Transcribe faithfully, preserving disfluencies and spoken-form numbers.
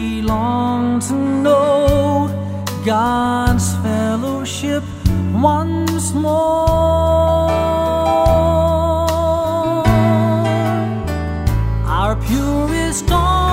we long to know God's fellowship once more. Our purest dawn